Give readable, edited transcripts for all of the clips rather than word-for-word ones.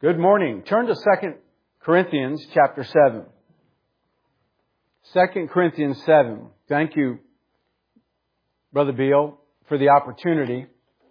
Good morning. Turn to 2 Corinthians chapter 7. 2 Corinthians 7. Thank you, Brother Beal, for the opportunity.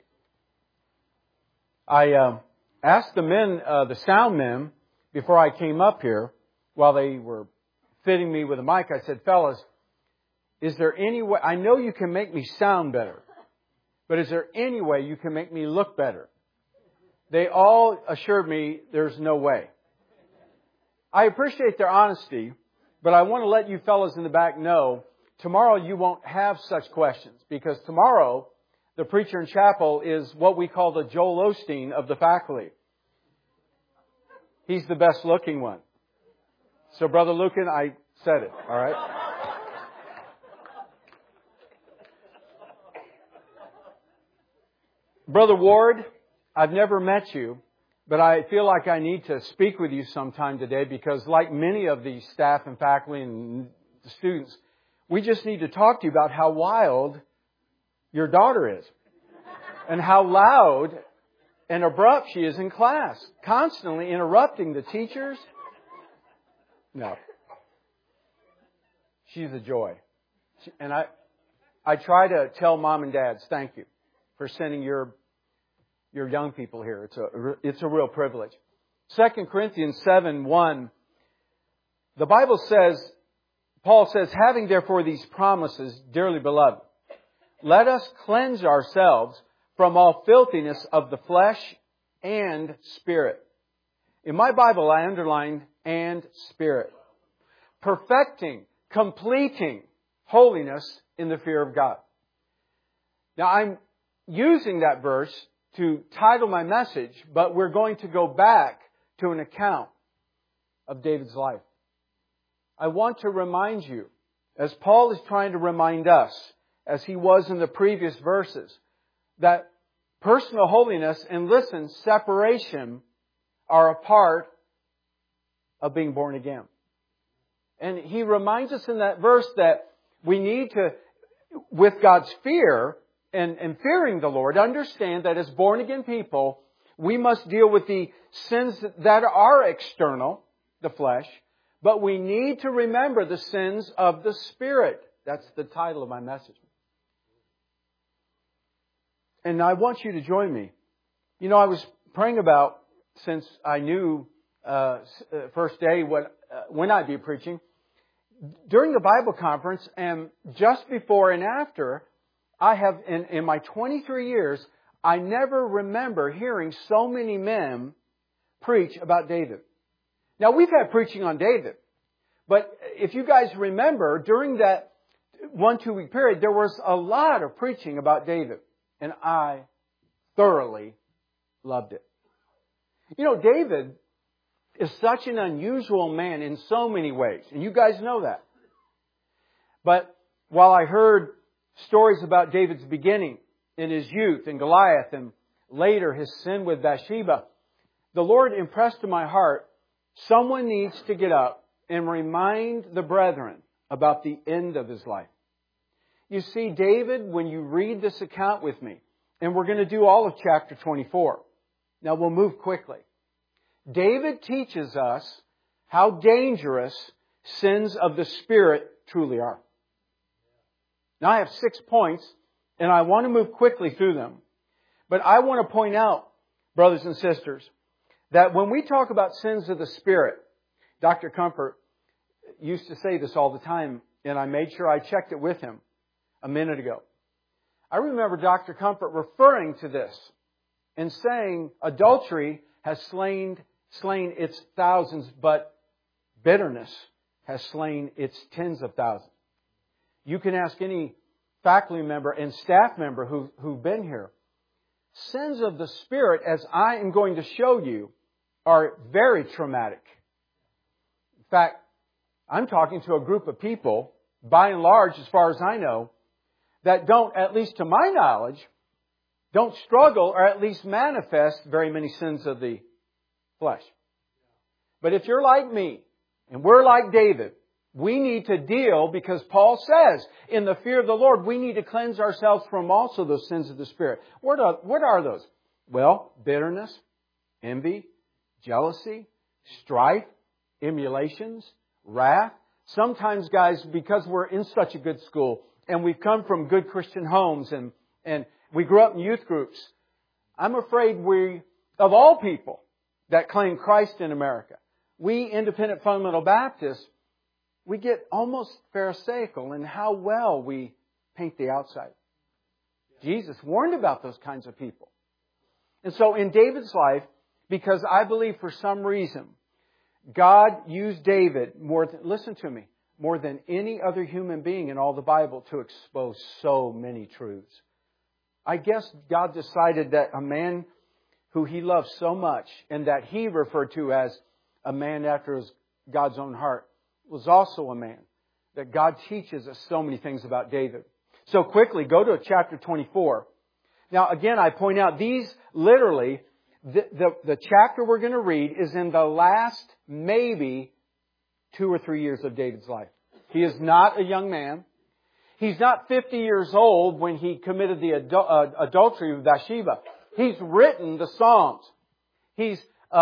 I asked the men, the sound men, before I came up here, while they were fitting me with a mic, I said, fellas, is there any way, I know you can make me sound better, but is there any way you can make me look better? They all assured me there's no way. I appreciate their honesty, but I want to let you fellas in the back know, tomorrow you won't have such questions, because tomorrow the preacher in chapel is what we call the Joel Osteen of the faculty. He's the best looking one. So Brother Lucan, I said it, all right? Brother Ward, I've never met you, but I feel like I need to speak with you sometime today because like many of the staff and faculty and the students, we just need to talk to you about how wild your daughter is and how loud and abrupt she is in class, constantly interrupting the teachers. No. She's a joy. And I try to tell mom and dads, thank you for sending your young people here. It's a real privilege. 2 Corinthians 7:1. The Bible says, Paul says, having therefore these promises, dearly beloved, let us cleanse ourselves from all filthiness of the flesh and spirit. In my Bible, I underlined and spirit. Perfecting, completing holiness in the fear of God. Now, I'm using that verse to title my message, but we're going to go back to an account of David's life. I want to remind you, as Paul is trying to remind us, as he was in the previous verses, that personal holiness and, listen, separation are a part of being born again. And he reminds us in that verse that we need to, with God's fear, and fearing the Lord, understand that as born-again people, we must deal with the sins that are external, the flesh, but we need to remember the sins of the Spirit. That's the title of my message. And I want you to join me. You know, I was praying about, since I knew first day when I'd be preaching, during the Bible conference and just before and after, I have, in my 23 years, I never remember hearing so many men preach about David. Now, we've had preaching on David. But if you guys remember, during that 1-2 week period, there was a lot of preaching about David. And I thoroughly loved it. You know, David is such an unusual man in so many ways. And you guys know that. But while I heard stories about David's beginning in his youth and Goliath and later his sin with Bathsheba, the Lord impressed in my heart, someone needs to get up and remind the brethren about the end of his life. You see, David, when you read this account with me, and we're going to do all of chapter 24. Now we'll move quickly. David teaches us how dangerous sins of the Spirit truly are. Now I have 6 points, and I want to move quickly through them. But I want to point out, brothers and sisters, that when we talk about sins of the Spirit, Dr. Comfort used to say this all the time, and I made sure I checked it with him a minute ago. I remember Dr. Comfort referring to this and saying adultery has slain its thousands, but bitterness has slain its tens of thousands. You can ask any faculty member and staff member who've been here. Sins of the Spirit, as I am going to show you, are very traumatic. In fact, I'm talking to a group of people, by and large, as far as I know, that don't, at least to my knowledge, don't struggle or at least manifest very many sins of the flesh. But if you're like me, and we're like David, we need to deal, because Paul says, in the fear of the Lord, we need to cleanse ourselves from also those sins of the Spirit. What are those? Well, bitterness, envy, jealousy, strife, emulations, wrath. Sometimes, guys, because we're in such a good school and we've come from good Christian homes and we grew up in youth groups, I'm afraid we, of all people that claim Christ in America, we independent fundamental Baptists, we get almost pharisaical in how well we paint the outside. Jesus warned about those kinds of people. And so in David's life, because I believe for some reason, God used David listen to me, more than any other human being in all the Bible to expose so many truths. I guess God decided that a man who He loved so much and that He referred to as a man after God's own heart was also a man. That God teaches us so many things about David. So quickly, go to chapter 24. Now again, I point out these literally, the chapter we're going to read is in the last maybe 2 or 3 years of David's life. He is not a young man. He's not 50 years old when he committed the adultery with Bathsheba. He's written the Psalms. He's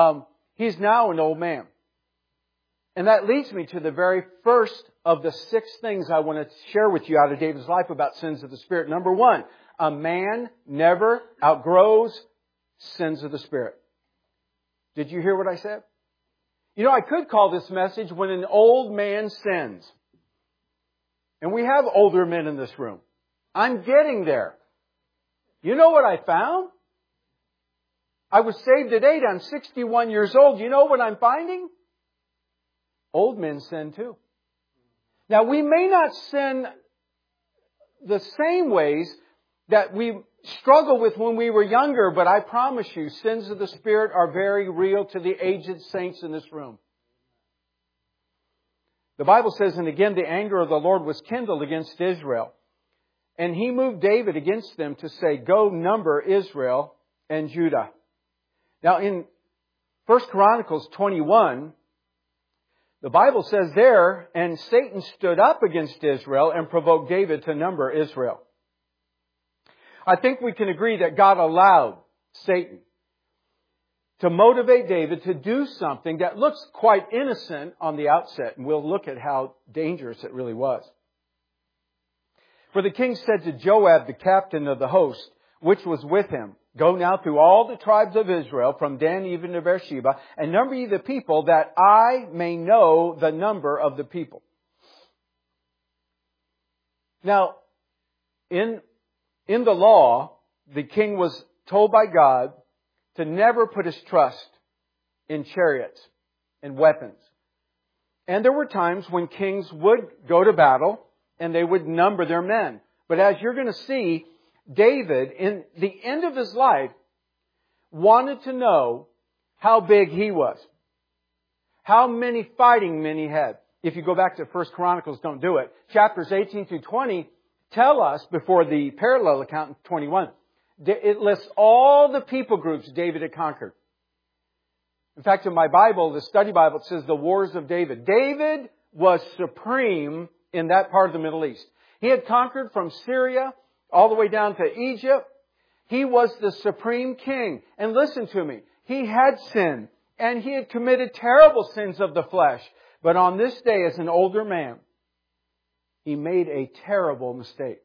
now an old man. And that leads me to the very first of the 6 things I want to share with you out of David's life about sins of the Spirit. Number 1, a man never outgrows sins of the Spirit. Did you hear what I said? You know, I could call this message When an Old Man Sins. And we have older men in this room. I'm getting there. You know what I found? I was saved at 8. I'm 61 years old. You know what I'm finding? Old men sin too. Now, we may not sin the same ways that we struggled with when we were younger, but I promise you, sins of the Spirit are very real to the aged saints in this room. The Bible says, and again, the anger of the Lord was kindled against Israel. And He moved David against them to say, go number Israel and Judah. Now in 1 Chronicles 21, the Bible says there, and Satan stood up against Israel and provoked David to number Israel. I think we can agree that God allowed Satan to motivate David to do something that looks quite innocent on the outset. And we'll look at how dangerous it really was. For the king said to Joab, the captain of the host, which was with him, go now through all the tribes of Israel, from Dan even to Beersheba, and number ye the people, that I may know the number of the people. Now, in the law, the king was told by God to never put his trust in chariots and weapons. And there were times when kings would go to battle and they would number their men. But as you're going to see, David, in the end of his life, wanted to know how big he was. How many fighting men he had. If you go back to 1 Chronicles, don't do it. Chapters 18 through 20 tell us, before the parallel account in 21, it lists all the people groups David had conquered. In fact, in my Bible, the study Bible, it says the wars of David. David was supreme in that part of the Middle East. He had conquered from Syria all the way down to Egypt. He was the supreme king. And listen to me, he had sinned and he had committed terrible sins of the flesh. But on this day, as an older man, he made a terrible mistake.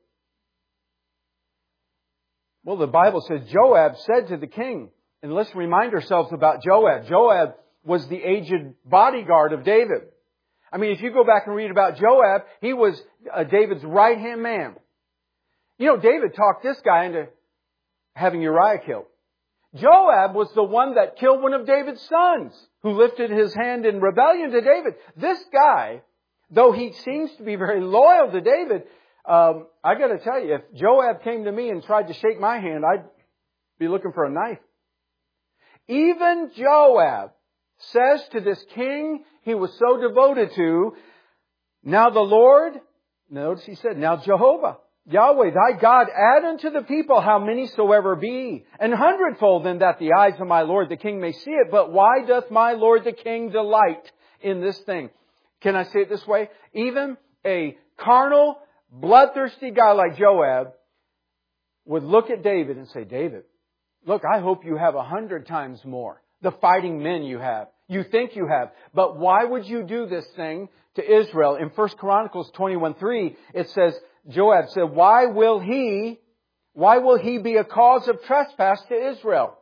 Well, the Bible says Joab said to the king, and let's remind ourselves about Joab. Joab was the aged bodyguard of David. I mean, if you go back and read about Joab, he was David's right-hand man. You know, David talked this guy into having Uriah killed. Joab was the one that killed one of David's sons, who lifted his hand in rebellion to David. This guy, though he seems to be very loyal to David, I got to tell you, if Joab came to me and tried to shake my hand, I'd be looking for a knife. Even Joab says to this king he was so devoted to, now the Lord, notice he said, now Jehovah, Yahweh, thy God, add unto the people how many soever be, an hundredfold, in that the eyes of my Lord the king may see it. But why doth my Lord the king delight in this thing? Can I say it this way? Even a carnal, bloodthirsty guy like Joab would look at David and say, David, look, I hope you have 100 times more the fighting men you have. You think you have. But why would you do this thing to Israel? In 1 Chronicles 21:3, it says, Joab said, why will he be a cause of trespass to Israel?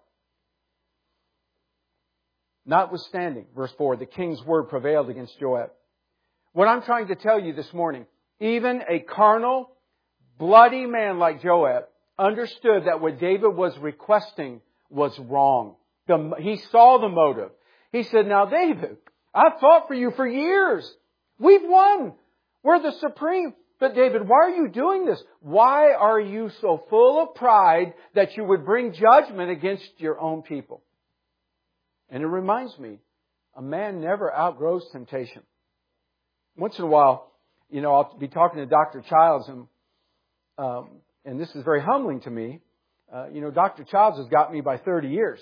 Notwithstanding, verse 4, the king's word prevailed against Joab. What I'm trying to tell you this morning, even a carnal, bloody man like Joab understood that what David was requesting was wrong. He saw the motive. He said, now David, I've fought for you for years. We've won. We're the supreme. But David, why are you doing this? Why are you so full of pride that you would bring judgment against your own people? And it reminds me, a man never outgrows temptation. Once in a while, I'll be talking to Dr. Childs, and this is very humbling to me. Dr. Childs has got me by 30 years.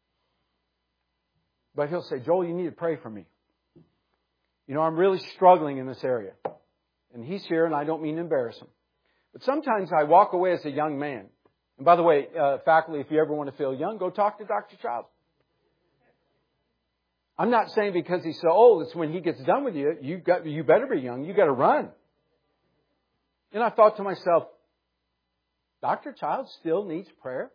But he'll say, Joel, you need to pray for me. I'm really struggling in this area. And he's here, and I don't mean to embarrass him. But sometimes I walk away as a young man. And by the way, faculty, if you ever want to feel young, go talk to Dr. Childs. I'm not saying because he's so old, it's when he gets done with you, you better be young. You got to run. And I thought to myself, Dr. Childs still needs prayer?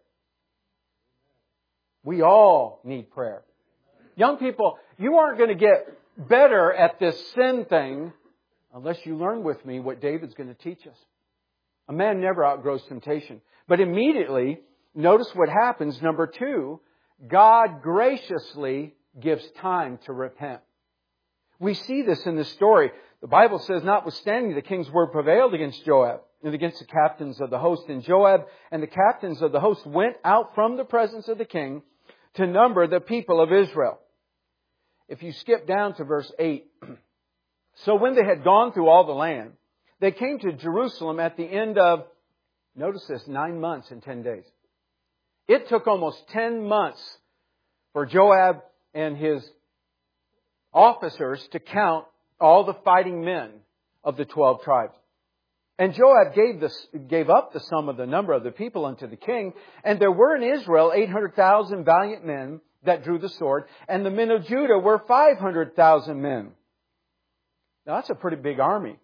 We all need prayer. Young people, you aren't going to get better at this sin thing unless you learn with me what David's going to teach us. A man never outgrows temptation. But immediately, notice what happens. Number 2, God graciously gives time to repent. We see this in this story. The Bible says, notwithstanding, the king's word prevailed against Joab and against the captains of the host. And Joab and the captains of the host went out from the presence of the king to number the people of Israel. If you skip down to verse 8. So when they had gone through all the land, they came to Jerusalem at the end of, notice this, 9 months and 10 days. It took almost 10 months for Joab and his officers to count all the fighting men of the 12 tribes. And Joab gave up the sum of the number of the people unto the king. And there were in Israel 800,000 valiant men that drew the sword. And the men of Judah were 500,000 men. Now that's a pretty big army.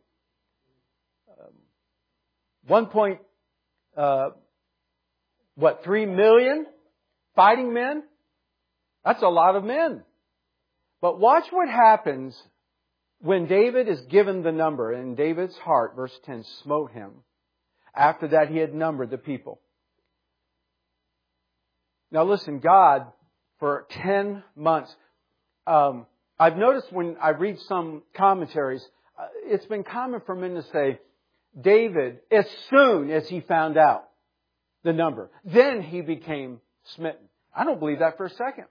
3 million fighting men? That's a lot of men. But watch what happens when David is given the number. And David's heart, verse 10, smote him. After that he had numbered the people. Now listen, God, for 10 months, I've noticed when I read some commentaries, it's been common for men to say, David, as soon as he found out the number, then he became smitten. I don't believe that for a second.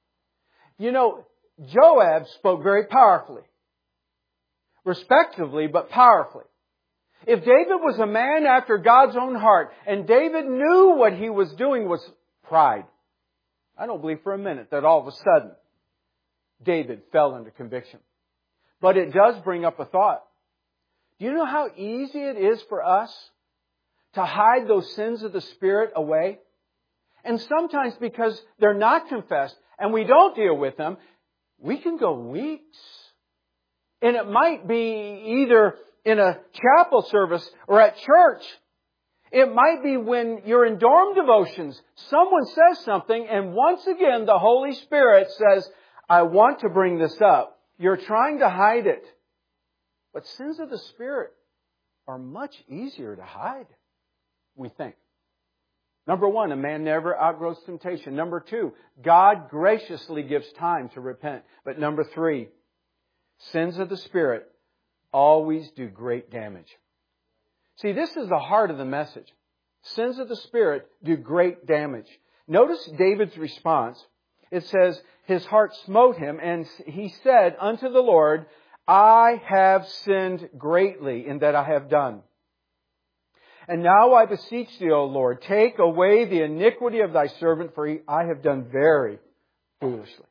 Joab spoke very powerfully. Respectively, but powerfully. If David was a man after God's own heart, and David knew what he was doing was pride, I don't believe for a minute that all of a sudden David fell under conviction. But it does bring up a thought. Do you know how easy it is for us to hide those sins of the Spirit away? And sometimes because they're not confessed and we don't deal with them, we can go weeks. And it might be either in a chapel service or at church. It might be when you're in dorm devotions. Someone says something and once again the Holy Spirit says, I want to bring this up. You're trying to hide it. But sins of the Spirit are much easier to hide, we think. Number 1, a man never outgrows temptation. Number 2, God graciously gives time to repent. But number 3, sins of the Spirit always do great damage. See, this is the heart of the message. Sins of the Spirit do great damage. Notice David's response. It says, his heart smote him, and he said unto the Lord, I have sinned greatly in that I have done. And now I beseech thee, O Lord, take away the iniquity of thy servant, for I have done very foolishly.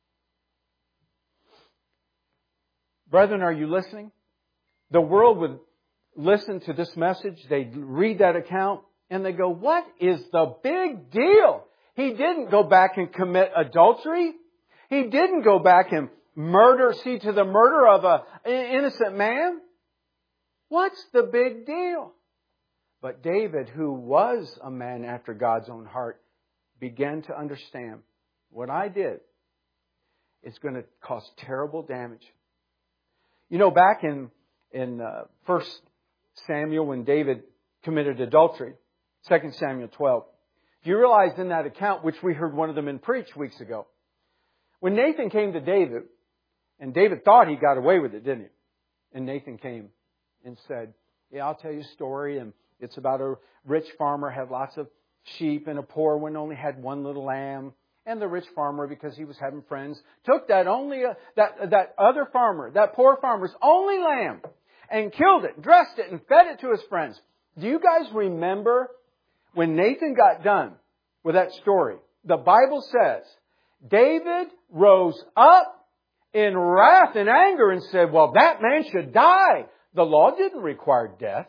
Brethren, are you listening? The world would listen to this message, they'd read that account, and they go, what is the big deal? He didn't go back and commit adultery. He didn't go back and see to the murder of an innocent man. What's the big deal? But David, who was a man after God's own heart, began to understand what I did is going to cause terrible damage. You know, back in 1 Samuel when David committed adultery, 2 Samuel 12, do you realize in that account, which we heard one of them in preach weeks ago, when Nathan came to David, and David thought he got away with it, didn't he? And Nathan came and said, yeah, I'll tell you a story, and it's about a rich farmer had lots of sheep, and a poor one only had one little lamb. And the rich farmer, because he was having friends, took that poor farmer's only lamb, and killed it, dressed it, and fed it to his friends. Do you guys remember when Nathan got done with that story? The Bible says, David rose up in wrath and anger and said, well, that man should die. The law didn't require death.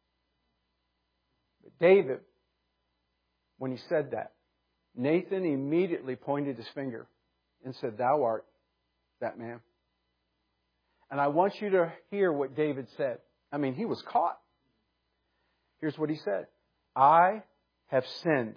But David, when he said that, Nathan immediately pointed his finger and said, thou art that man. And I want you to hear what David said. I mean, he was caught. Here's what he said. I have sinned.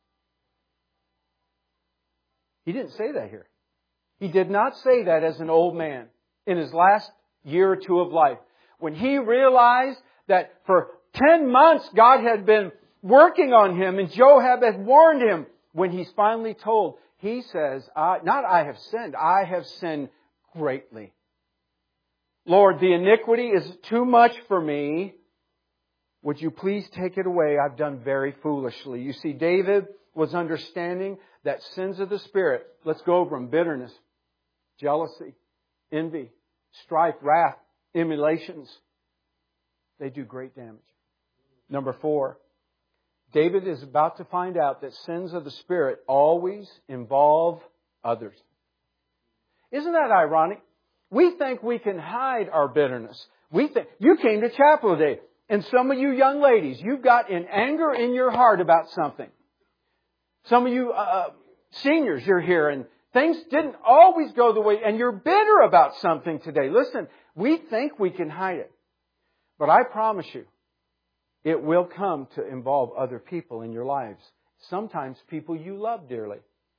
He didn't say that here. He did not say that as an old man in his last year or two of life. When he realized that for 10 months God had been working on him and Joab had warned him, when he's finally told, he says, not I have sinned greatly. Lord, the iniquity is too much for me. Would you please take it away? I've done very foolishly. You see, David was understanding that sins of the Spirit, let's go over them, bitterness, jealousy, envy, strife, wrath, emulations, they do great damage. Number 4, David is about to find out that sins of the Spirit always involve others. Isn't that ironic? We think we can hide our bitterness. You came to chapel today, and some of you young ladies, you've got an anger in your heart about something. Some of you seniors, you're here, and things didn't always go the way, and you're bitter about something today. Listen, we think we can hide it. But I promise you, it will come to involve other people in your lives. Sometimes people you love dearly.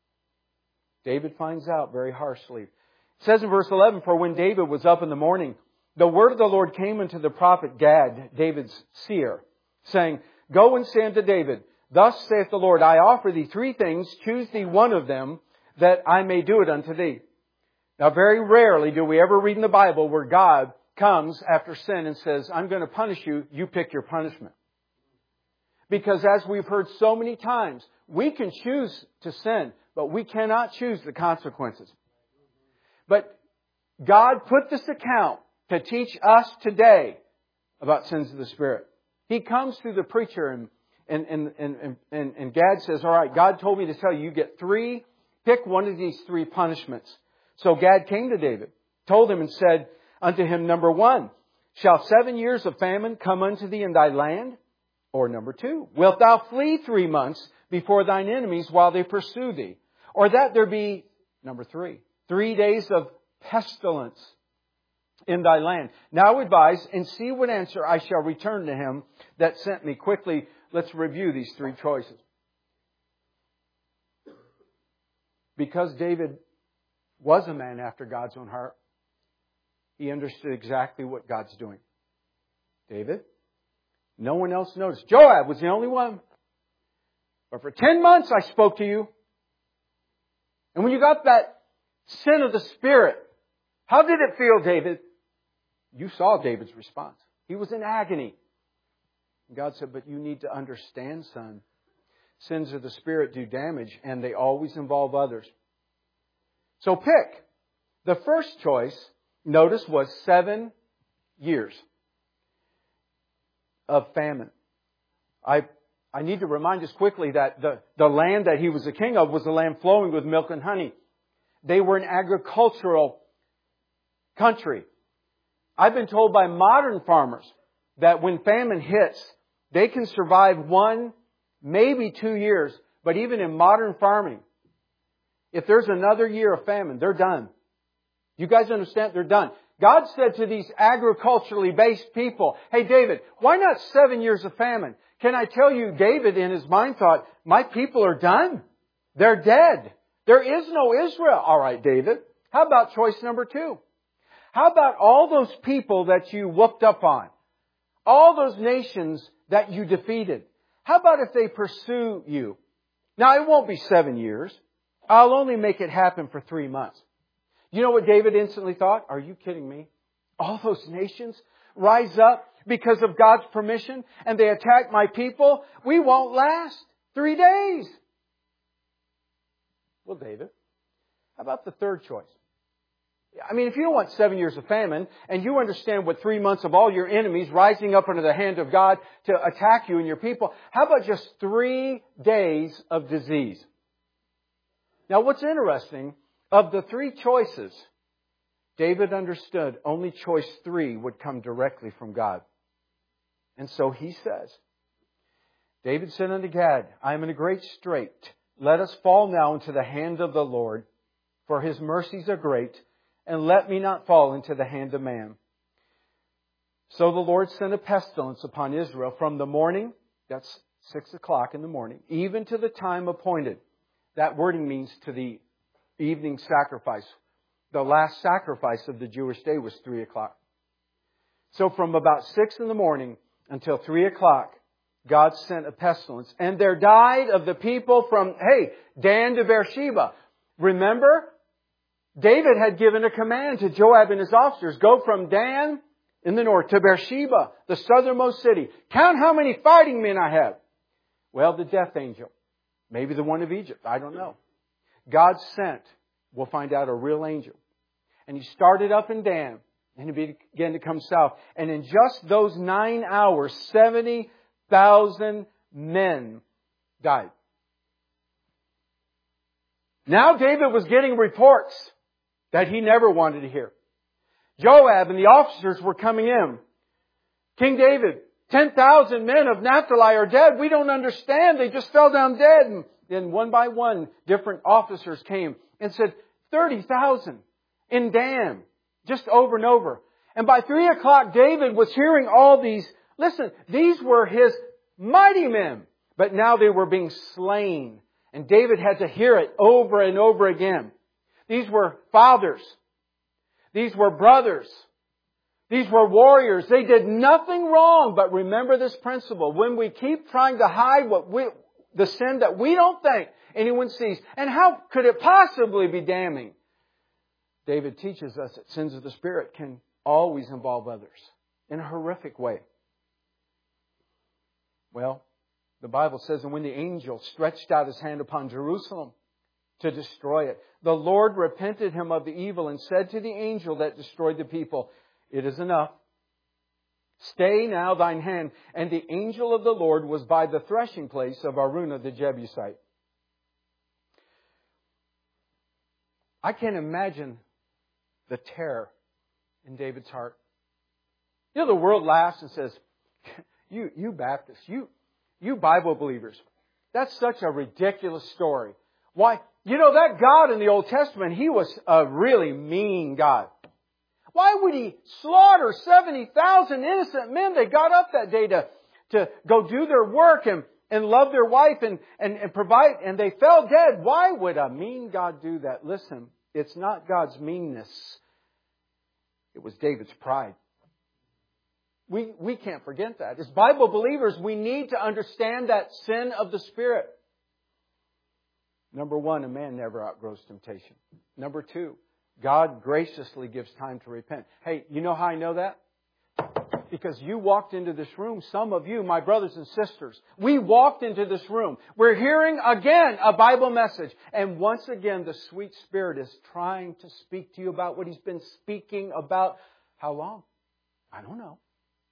David finds out very harshly. It says in verse 11, for when David was up in the morning, the word of the Lord came unto the prophet Gad, David's seer, saying, go and say unto David, thus saith the Lord, I offer thee 3 things, choose thee one of them, that I may do it unto thee. Now very rarely do we ever read in the Bible where God comes after sin and says, I'm going to punish you, you pick your punishment. Because as we've heard so many times, we can choose to sin, but we cannot choose the consequences. But God put this account to teach us today about sins of the Spirit. He comes through the preacher and Gad says, all right, God told me to tell you, you get 3, pick one of these 3 punishments. So Gad came to David, told him and said unto him, number 1, shall 7 years of famine come unto thee in thy land? Or number 2, wilt thou flee 3 months before thine enemies while they pursue thee? Or that there be, number 3, 3 days of pestilence in thy land. Now advise and see what answer I shall return to him that sent me. Quickly, let's review these 3 choices. Because David was a man after God's own heart, he understood exactly what God's doing. David, no one else noticed. Joab was the only one. But for 10 months I spoke to you. And when you got that sin of the Spirit, how did it feel, David? You saw David's response. He was in agony. And God said, but you need to understand, son. Sins of the Spirit do damage, and they always involve others. So pick. The first choice, notice, was 7 years of famine. I need to remind us quickly that the land that he was the king of was a land flowing with milk and honey. They were an agricultural country. I've been told by modern farmers that when famine hits, they can survive 1, maybe 2 years. But even in modern farming, if there's another year of famine, they're done. You guys understand? They're done. God said to these agriculturally based people, hey David, why not 7 years of famine? Can I tell you, David in his mind thought, my people are done. They're dead. There is no Israel. All right, David. How about choice number 2? How about all those people that you whooped up on? All those nations that you defeated? How about if they pursue you? Now, it won't be 7 years. I'll only make it happen for 3 months. You know what David instantly thought? Are you kidding me? All those nations rise up because of God's permission and they attack my people? We won't last 3 days. Well, David, how about the third choice? I mean, if you don't want 7 years of famine and you understand what 3 months of all your enemies rising up under the hand of God to attack you and your people, how about just 3 days of disease? Now, what's interesting, of the 3 choices, David understood only choice 3 would come directly from God. And so he says, David said unto Gad, I am in a great strait. Let us fall now into the hand of the Lord, for His mercies are great, and let me not fall into the hand of man. So the Lord sent a pestilence upon Israel from the morning, that's 6 o'clock in the morning, even to the time appointed. That wording means to the evening sacrifice. The last sacrifice of the Jewish day was 3 o'clock. So from about 6 in the morning until 3 o'clock, God sent a pestilence. And there died of the people from, Dan to Beersheba. Remember, David had given a command to Joab and his officers, go from Dan in the north to Beersheba, the southernmost city. Count how many fighting men I have. Well, the death angel. Maybe the one of Egypt. I don't know. God sent, we'll find out, a real angel. And he started up in Dan and he began to come south. And in just those 9 hours, 70,000 men died. Now David was getting reports that he never wanted to hear. Joab and the officers were coming in. King David, 10,000 men of Naphtali are dead. We don't understand. They just fell down dead. And then one by one, different officers came and said, 30,000 in Dan, just over and over. And by 3 o'clock, David was hearing all these. Listen, these were his mighty men. But now they were being slain. And David had to hear it over and over again. These were fathers. These were brothers. These were warriors. They did nothing wrong. But remember this principle. When we keep trying to hide the sin that we don't think anyone sees, and how could it possibly be damning? David teaches us that sins of the Spirit can always involve others in a horrific way. Well, the Bible says, and when the angel stretched out his hand upon Jerusalem to destroy it, the Lord repented him of the evil and said to the angel that destroyed the people, it is enough. Stay now thine hand. And the angel of the Lord was by the threshing place of Araunah the Jebusite. I can't imagine the terror in David's heart. You know, the world laughs and says, you Baptists, you Bible believers, that's such a ridiculous story. Why? You know, that God in the Old Testament, He was a really mean God. Why would He slaughter 70,000 innocent men? They got up that day to go do their work and love their wife and provide, and they fell dead. Why would a mean God do that? Listen, it's not God's meanness. It was David's pride. We can't forget that. As Bible believers, we need to understand that sin of the Spirit. Number 1, a man never outgrows temptation. Number 2, God graciously gives time to repent. Hey, you know how I know that? Because you walked into this room, some of you, my brothers and sisters, we walked into this room. We're hearing again a Bible message. And once again, the sweet Spirit is trying to speak to you about what He's been speaking about. How long? I don't know.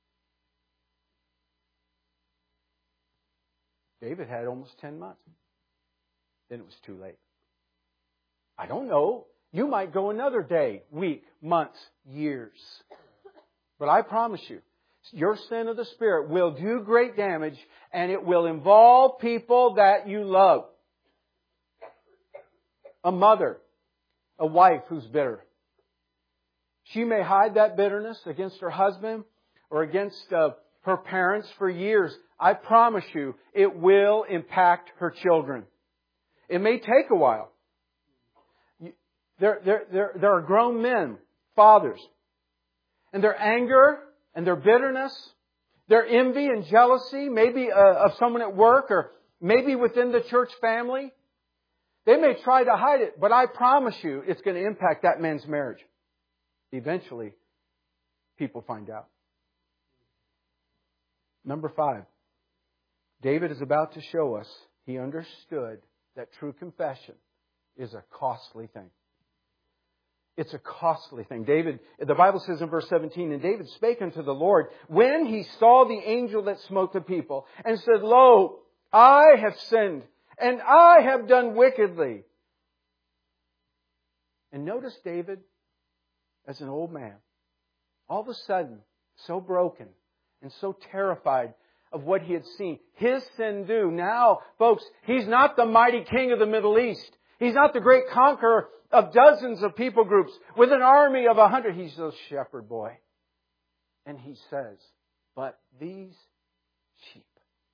David had almost 10 months. Then it was too late. I don't know. You might go another day, week, months, years. But I promise you, your sin of the Spirit will do great damage, and it will involve people that you love. a mother, a wife who's bitter. She may hide that bitterness against her husband or against her parents for years. I promise you, it will impact her children. It may take a while. There are grown men, fathers, and their anger and their bitterness, their envy and jealousy, maybe of someone at work or maybe within the church family. They may try to hide it, but I promise you it's going to impact that man's marriage. Eventually, people find out. Number 5. David is about to show us he understood that true confession is a costly thing. It's a costly thing. The Bible says in verse 17, and David spake unto the Lord when he saw the angel that smote the people, and said, Lo, I have sinned, and I have done wickedly. And notice David, as an old man, all of a sudden, so broken and so terrified of what he had seen. His sin due. Now, folks, he's not the mighty king of the Middle East. He's not the great conqueror of dozens of people groups with an army of 100. He's a shepherd boy. And he says, but these sheep.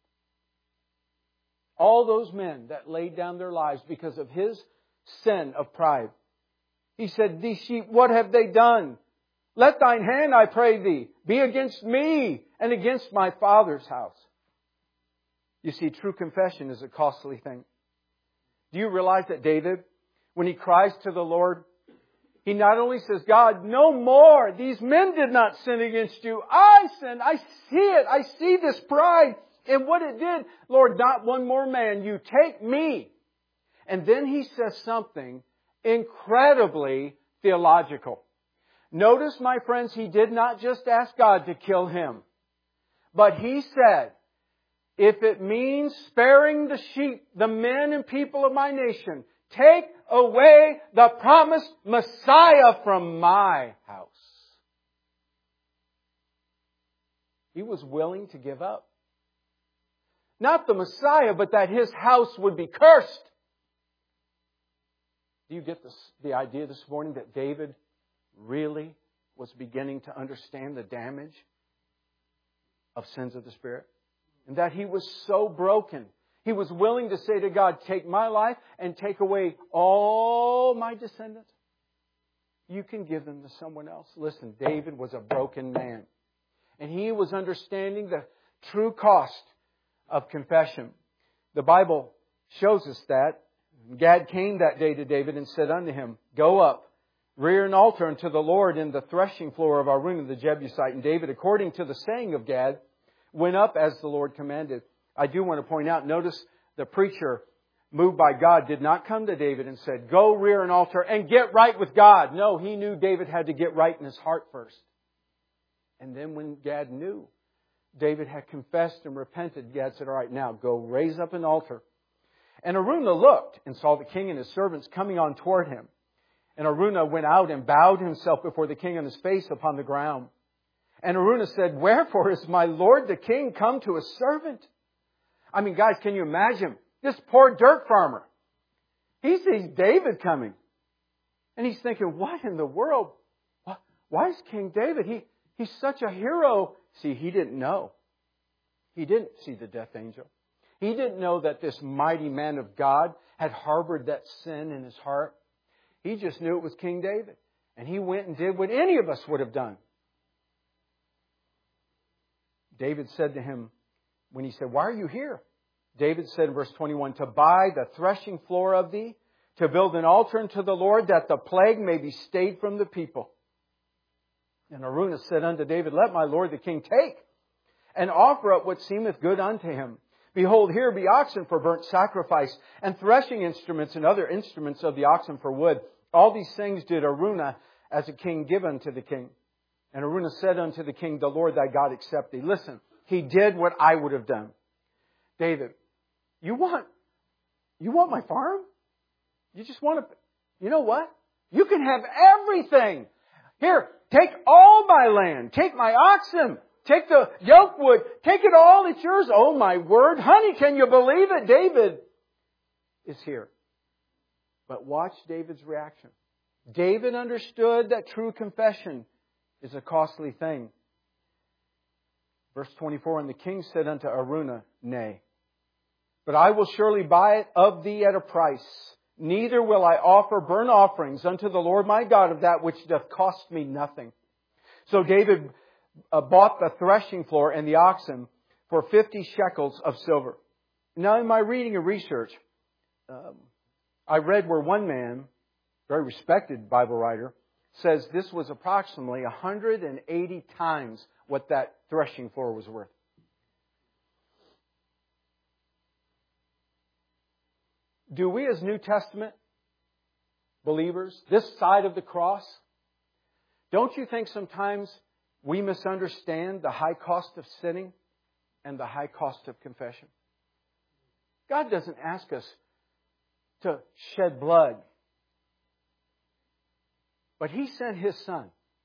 All those men that laid down their lives because of his sin of pride. He said, these sheep, what have they done? Let thine hand, I pray thee, be against me and against my father's house. You see, true confession is a costly thing. Do you realize that David, when he cries to the Lord, he not only says, God, no more. These men did not sin against you. I sinned. I see it. I see this pride and what it did. Lord, not one more man. You take me. And then he says something incredibly theological. Notice, my friends, he did not just ask God to kill him. But he said, if it means sparing the sheep, the men and people of my nation, take away the promised Messiah from my house. He was willing to give up. Not the Messiah, but that his house would be cursed. Do you get the idea this morning that David really was beginning to understand the damage of sins of the Spirit? And that he was so broken. He was willing to say to God, take my life and take away all my descendants. You can give them to someone else. Listen, David was a broken man. And he was understanding the true cost of confession. The Bible shows us that. Gad came that day to David and said unto him, go up, rear an altar unto the Lord in the threshing floor of Araunah the Jebusite. And David, according to the saying of Gad, went up as the Lord commanded. I do want to point out, notice the preacher, moved by God, did not come to David and said, go rear an altar and get right with God. No, he knew David had to get right in his heart first. And then when Gad knew David had confessed and repented, Gad said, all right, now go raise up an altar. And Araunah looked and saw the king and his servants coming on toward him. And Araunah went out and bowed himself before the king on his face upon the ground. And Araunah said, wherefore is my lord the king come to his servant? I mean, guys, can you imagine? This poor dirt farmer. He sees David coming. And he's thinking, what in the world? Why is King David? He's such a hero. See, he didn't know. He didn't see the death angel. He didn't know that this mighty man of God had harbored that sin in his heart. He just knew it was King David. And he went and did what any of us would have done. David said to him, when he said, why are you here? David said in verse 21, to buy the threshing floor of thee, to build an altar unto the Lord, that the plague may be stayed from the people. And Araunah said unto David, let my lord the king take, and offer up what seemeth good unto him. Behold, here be oxen for burnt sacrifice, and threshing instruments and other instruments of the oxen for wood. All these things did Araunah as a king give unto the king. And Araunah said unto the king, the Lord thy God accept thee. Listen, he did what I would have done. David, you want my farm? You just want to, you know what? You can have everything. Here, take all my land. Take my oxen. Take the yoke wood. Take it all. It's yours. Oh, my word. Honey, can you believe it? David is here. But watch David's reaction. David understood that true confession is a costly thing. Verse 24, and the king said unto Araunah, Nay, but I will surely buy it of thee at a price. Neither will I offer burnt offerings unto the Lord my God of that which doth cost me nothing. So David bought the threshing floor and the oxen for 50 shekels of silver. Now in my reading and research, I read where one man, very respected Bible writer, says this was approximately 180 times what that threshing floor was worth. Do we as New Testament believers, this side of the cross, don't you think sometimes we misunderstand the high cost of sinning and the high cost of confession? God doesn't ask us to shed blood, but He sent His Son,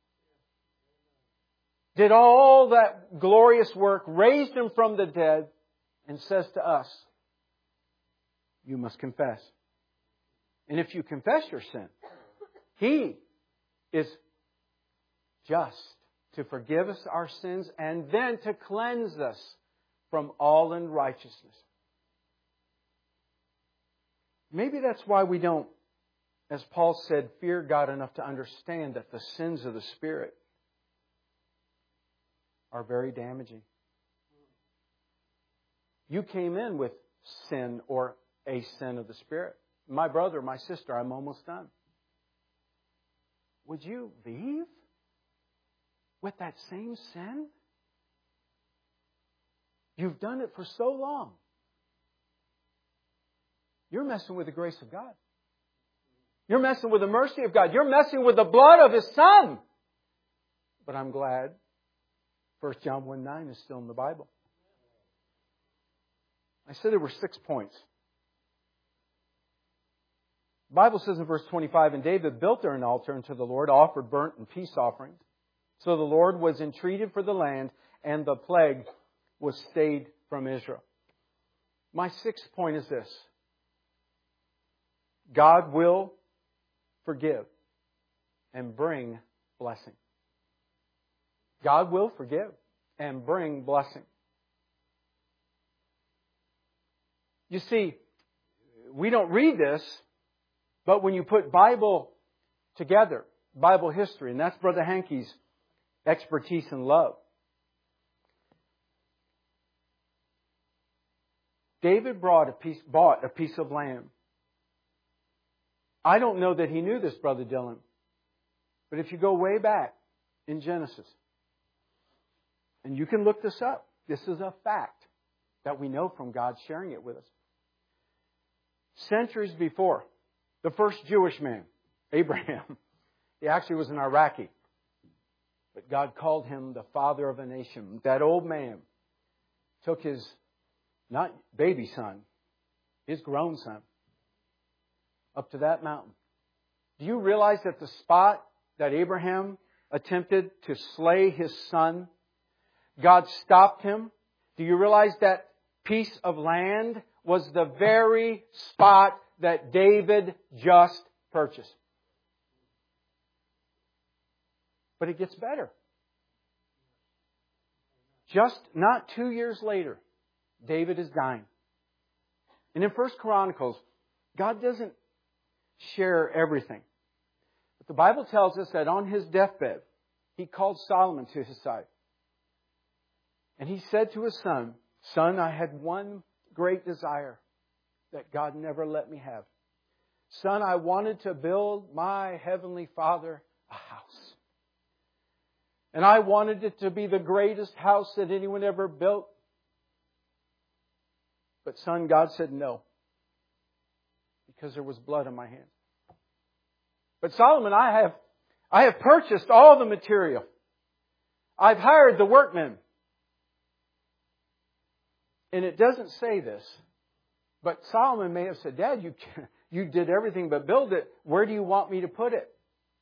did all that glorious work, raised Him from the dead, and says to us, you must confess. And if you confess your sin, He is just to forgive us our sins and then to cleanse us from all unrighteousness. Maybe that's why we don't, as Paul said, fear God enough to understand that the sins of the Spirit are very damaging. You came in with sin or a sin of the Spirit. My brother, my sister, I'm almost done. Would you leave with that same sin? You've done it for so long. You're messing with the grace of God. You're messing with the mercy of God. You're messing with the blood of His Son. But I'm glad 1 John 1:9 is still in the Bible. I said there were 6 points. The Bible says in verse 25, and David built there an altar unto the Lord, offered burnt and peace offerings. So the Lord was entreated for the land, and the plague was stayed from Israel. My 6th point is this. God will forgive and bring blessing. God will forgive and bring blessing. You see, we don't read this, but when you put Bible together, Bible history, and that's Brother Hankey's expertise and love. David bought a piece of land. I don't know that he knew this, Brother Dylan, but if you go way back in Genesis, and you can look this up, this is a fact that we know from God sharing it with us. Centuries before, the first Jewish man, Abraham, he actually was an Iraqi, but God called him the father of a nation. That old man took his, not baby son, his grown son, up to that mountain. Do you realize that the spot that Abraham attempted to slay his son, God stopped him? Do you realize that piece of land was the very spot that David just purchased? But it gets better. Just not 2 years later, David is dying. And in 1 Chronicles, God doesn't share everything. But the Bible tells us that on his deathbed, he called Solomon to his side. And he said to his son, Son, I had one great desire that God never let me have. Son, I wanted to build my heavenly Father a house. And I wanted it to be the greatest house that anyone ever built. But son, God said no. Because there was blood on my hands. But Solomon, I have purchased all the material. I've hired the workmen. And it doesn't say this. But Solomon may have said, Dad, you did everything but build it. Where do you want me to put it?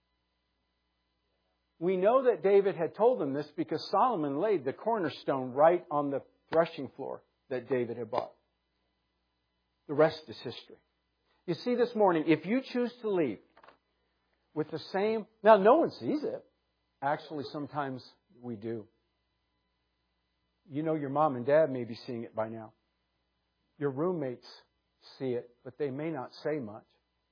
We know that David had told them this because Solomon laid the cornerstone right on the threshing floor that David had bought. The rest is history. You see, this morning, if you choose to leave with the same... Now, no one sees it. Actually, sometimes we do. You know your mom and dad may be seeing it by now. Your roommates see it, but they may not say much.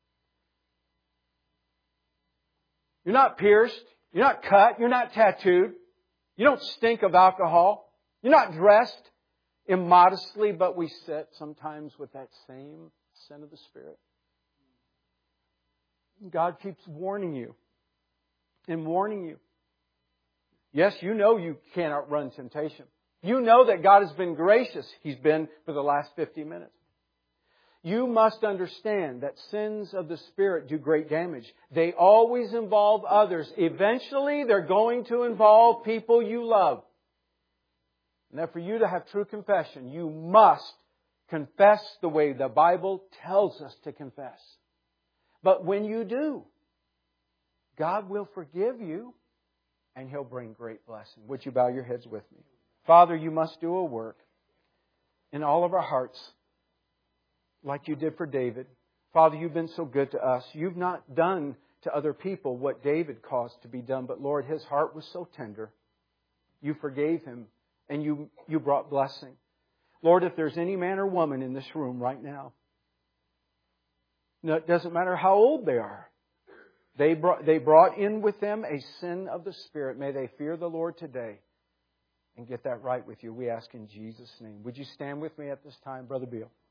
You're not pierced. You're not cut. You're not tattooed. You don't stink of alcohol. You're not dressed immodestly, but we sit sometimes with that same sin of the Spirit. God keeps warning you and warning you. Yes, you know you cannot run temptation. You know that God has been gracious. He's been for the last 50 minutes. You must understand that sins of the Spirit do great damage. They always involve others. Eventually, they're going to involve people you love. And that for you to have true confession, you must confess the way the Bible tells us to confess. But when you do, God will forgive you and He'll bring great blessing. Would you bow your heads with me? Father, you must do a work in all of our hearts like you did for David. Father, you've been so good to us. You've not done to other people what David caused to be done. But Lord, his heart was so tender. You forgave him and you brought blessing. Lord, if there's any man or woman in this room right now, no, it doesn't matter how old they are. They brought in with them a sin of the Spirit. May they fear the Lord today and get that right with you. We ask in Jesus' name. Would you stand with me at this time, Brother Beal?